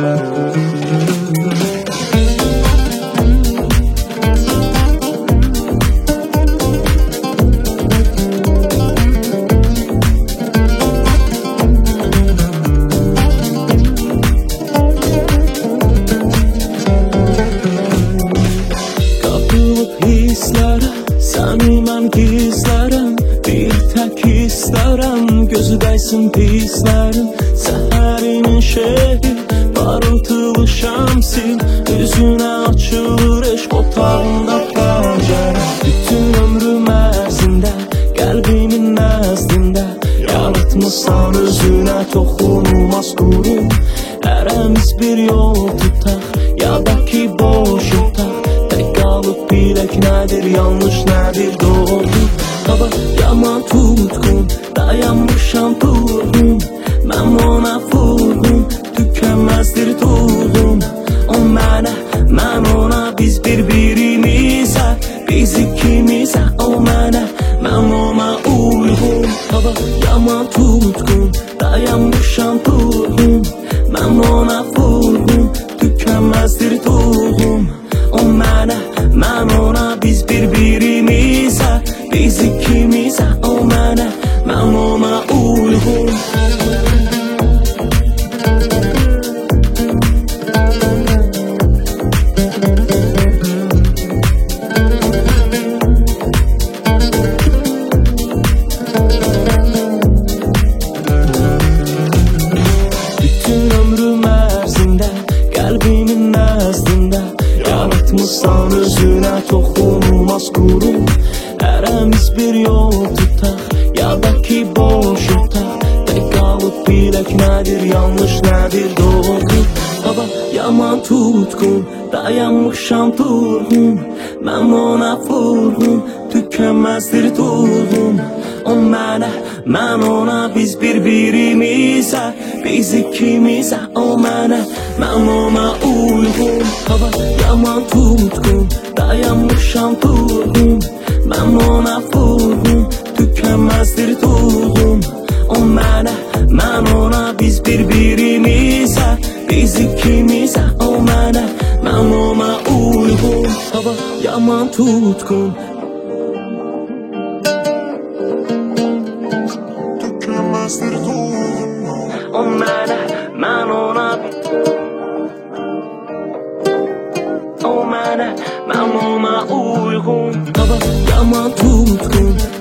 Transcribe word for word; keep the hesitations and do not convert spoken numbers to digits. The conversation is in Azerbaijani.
Səni mən gizlərəm, bir tək istərəm, gözü dəysin pislərim. Səhərinin şehri, parıltılı şəmsin, üzünə açılır eşq otağında pəncərə. Bütün ömrüm ərzində, qəlbimin nəzdində, yaratmışsan özünə toxunulmaz qurum. Ərəmiz bir yol tutaq, ya da ki boş otaq, qalıp bilək nədir, yanlış nədir, doğru. Hava yaman tutqun, dayanmışam durğun, mən ona vurğun, tükənməzdir tuğum. O mənə, mən ona, biz bir-birimizə, biz ikimizə. O mənə, mən ona uyğun. Hava yaman tutqun, dayanmışam durğun, mən ona vurğun, tükənməzdir tuğum. O mənə, mən ona, biz bir-birimizə, biz ikimizə. O mənə, mən ona uyğun. Bütün ömrüm ərzində, qəlbimin nəzdində, yaratmışsan özünə toxunulmaz qurum. Ərəmiz bir yol tutaq, ya da ki boş otaq, tək qalıb bilək nədir, yanlış nədir, doğru. Hava yaman tutqun, dayanmışam durğun, mən ona vurğun, tükənməzdir tuğum. O mənə, mən ona, biz bir-birimizə, biz ikimizə. O mənə, mən ona uyğun. Hava yaman tutqun, dayanmışam durğun, mən ona vurğun, tükənməzdir tuğum. O mənə, mən ona, biz bir-birimizə, biz ikimizə. O mənə, mən ona uyğun. Hava yaman tutqun, tükənməzdir tuğum. O mənə, mən ona, o mənə, mən ona uyğun. Hava yaman tutqun,